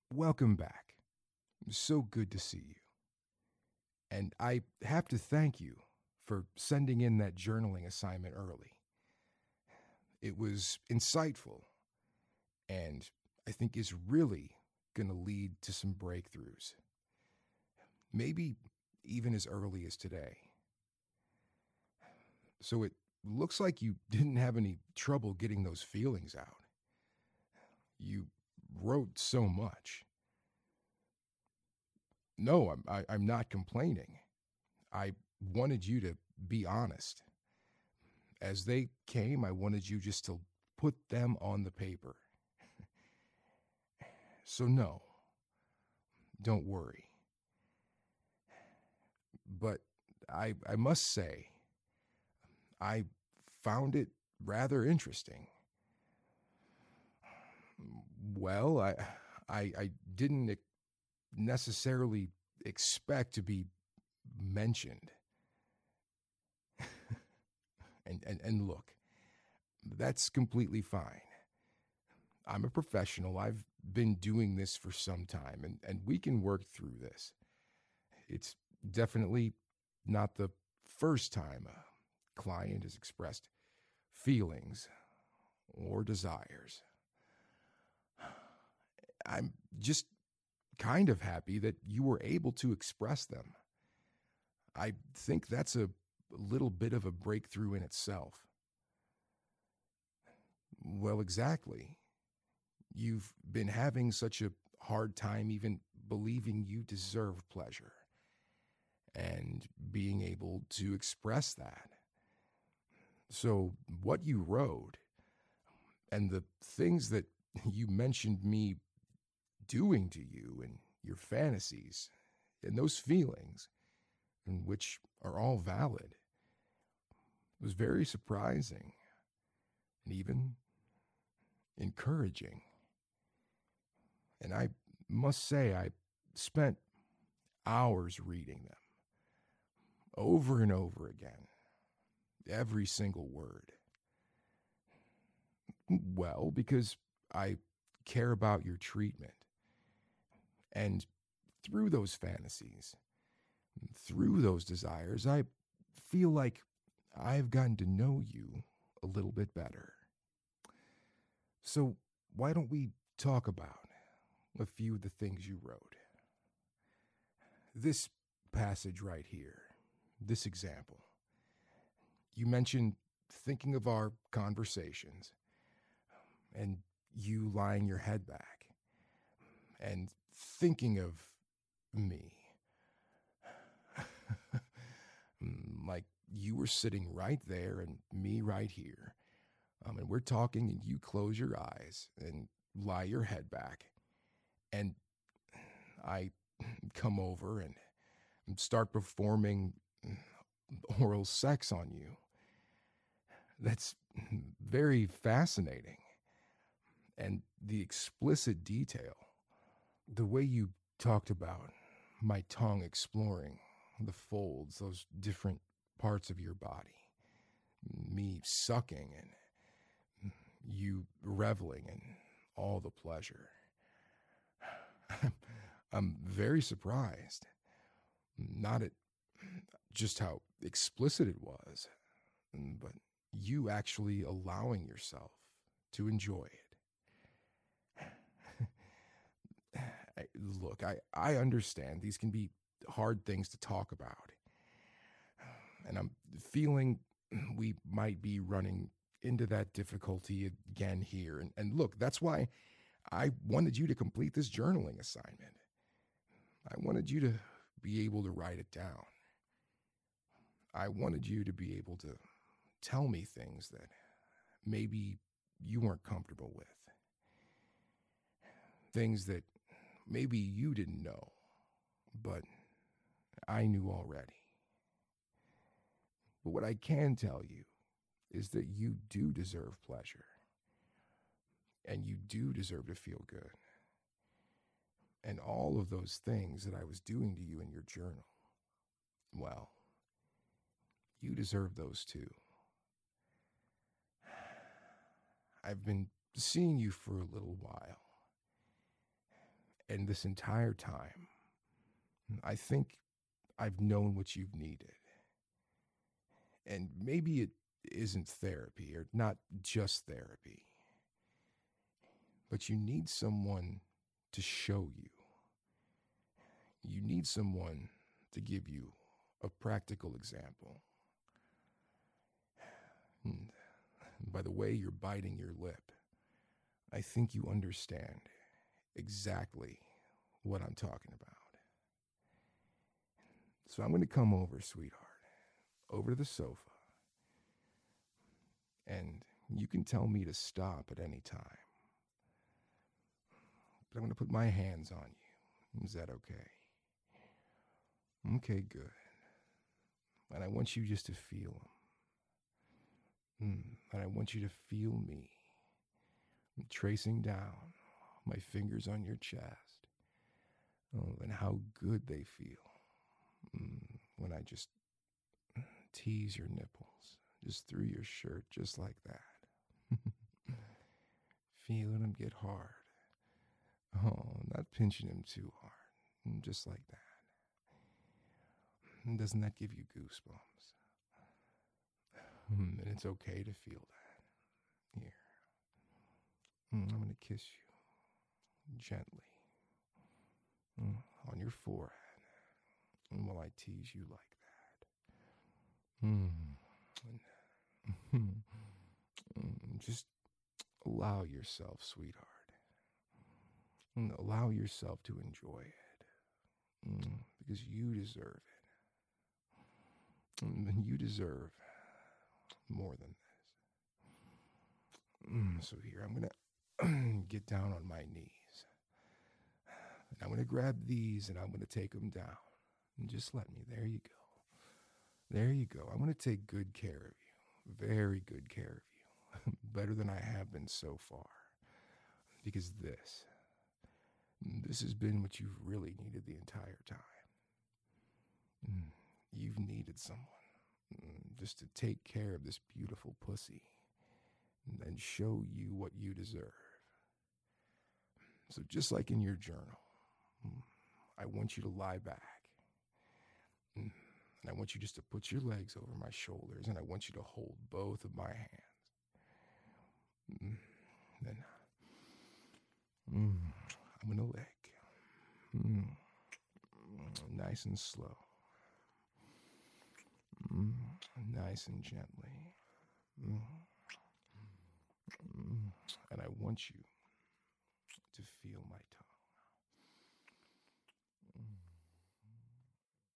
Welcome back. So good to see you. And I have to thank you for sending in that journaling assignment early. It was insightful and I think is really going to lead to some breakthroughs. Maybe even as early as today. So it looks like you didn't have any trouble getting those feelings out. You wrote so much. No, I'm not complaining. I wanted you to be honest. As they came, I wanted you just to put them on the paper. So, no, don't worry. But I must say, I found it rather interesting. Well, I didn't necessarily expect to be mentioned. And look, that's completely fine. I'm a professional. I've been doing this for some time, and we can work through this. It's definitely not the first time a client has expressed feelings or desires. I'm just kind of happy that you were able to express them. I think that's a little bit of a breakthrough in itself. Well, exactly. You've been having such a hard time even believing you deserve pleasure and being able to express that. So, what you wrote and the things that you mentioned me doing to you and your fantasies and those feelings, and which are all valid, was very surprising and even encouraging. And I must say, I spent hours reading them over and over again, every single word. Well, because I care about your treatment. And through those fantasies, through those desires, I feel like I've gotten to know you a little bit better. So, why don't we talk about a few of the things you wrote? This passage right here, this example. You mentioned thinking of our conversations and you lying your head back and thinking of me. Like you were sitting right there and me right here. And we're talking and you close your eyes and lie your head back. And I come over and start performing oral sex on you. That's very fascinating. And the explicit detail, the way you talked about my tongue exploring the folds, those different parts of your body, me sucking and you reveling in all the pleasure. I'm very surprised, not at just how explicit it was, but you actually allowing yourself to enjoy it. Look, I understand these can be hard things to talk about. And I'm feeling we might be running into that difficulty again here. And look, that's why I wanted you to complete this journaling assignment. I wanted you to be able to write it down. I wanted you to be able to tell me things that maybe you weren't comfortable with. Things that maybe you didn't know, but I knew already. But what I can tell you is that you do deserve pleasure. And you do deserve to feel good. And all of those things that I was doing to you in your journal, well, you deserve those too. I've been seeing you for a little while. And this entire time, I think I've known what you've needed. And maybe it isn't therapy or not just therapy, but you need someone to show you. You need someone to give you a practical example. And by the way you're biting your lip, I think you understand exactly what I'm talking about. So I'm going to come over, sweetheart, over to the sofa, and you can tell me to stop at any time. But I'm going to put my hands on you. Is that okay? Okay, good. And I want you just to feel them. And I want you to feel me. I'm tracing down my fingers on your chest. Oh, and how good they feel when I just tease your nipples, just through your shirt, just like that. Feeling them get hard. Oh, not pinching them too hard, just like that. And doesn't that give you goosebumps? And it's okay to feel that. Here. I'm going to kiss you gently on your forehead. And while I tease you like that. Just allow yourself, sweetheart. Allow yourself to enjoy it. Because you deserve it. And you deserve more than this. So here, I'm going to get down on my knees. And I'm going to grab these and I'm going to take them down. And just let me. There you go. There you go. I'm going to take good care of you. Very good care of you. Better than I have been so far. Because this has been what you've really needed the entire time. You've needed someone just to take care of this beautiful pussy and show you what you deserve. So just like in your journal, I want you to lie back. And I want you just to put your legs over my shoulders, and I want you to hold both of my hands. Then I'm going to lick. Nice and slow. Nice and gently. And I want you to feel my tongue.